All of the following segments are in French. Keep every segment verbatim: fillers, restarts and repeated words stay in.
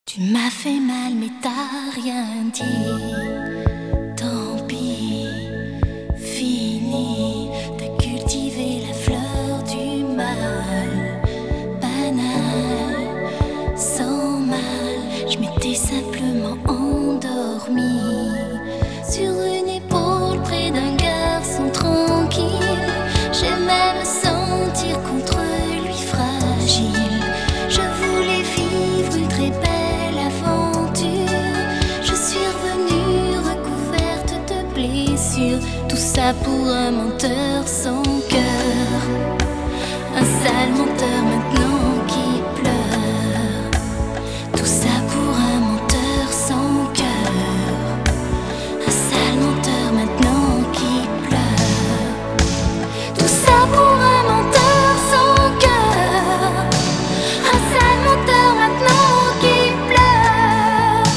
Tu m'as fait mal mais t'as rien dit. Tant pis, fini. T'as cultivé la fleur du mal. Banal, sans mal. Je m'étais simplement endormie sur une épaule près d'un garçon tranquille. J'aimais me sentir contre lui fragile. Je voulais vivre une très belle aventure. Je suis revenue recouverte de blessures. Tout ça pour un menteur sans cœur. Un sale menteur maintenant qui pleure. Tout ça pour un menteur sans cœur. Un sale menteur maintenant qui pleure. Tout ça pour un menteur sans cœur. Un sale menteur maintenant qui pleure.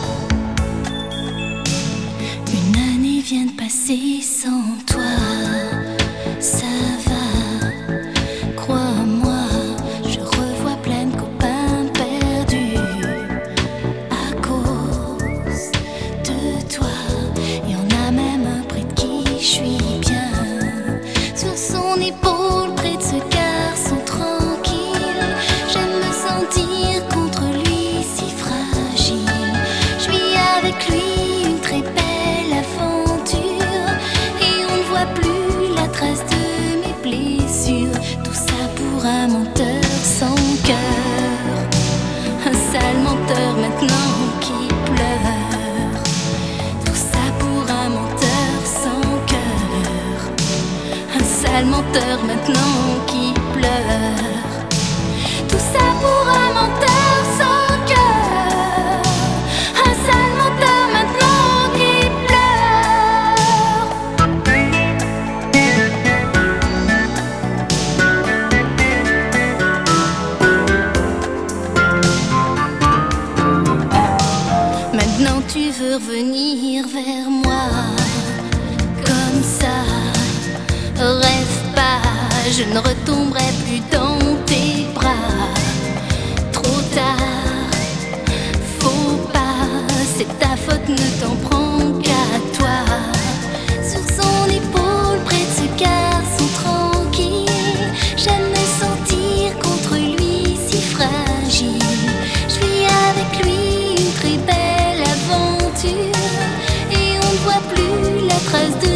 Une année vient de passer sans toi. Ça va, crois-moi, je revois plein de copains perdus à cause de toi. Y en a même un près de qui je suis bien. Sur son épaule, près de ce garçon tranquille. J'aime me sentir contre lui si fragile. Je vis avec lui une très belle aventure. Et on ne voit plus la trace de mes blessures. Tout ça pour un menteur sans cœur. Un sale menteur maintenant qui pleure. Tout ça pour un menteur sans cœur. Un sale menteur maintenant qui pleure. Tout ça pour un menteur sans cœur. Un sale menteur maintenant qui pleure. Maintenant tu veux revenir vers moi. Comme ça, rêve pas, je ne retomberai plus dans tes bras. Trop tard, faut pas, c'est ta faute, ne t'en prends qu'à toi. Sur son épaule, près de ce garçon tranquille. J'aime me sentir contre lui si fragile. Je vis avec lui une très belle aventure. Et on ne voit plus la trace de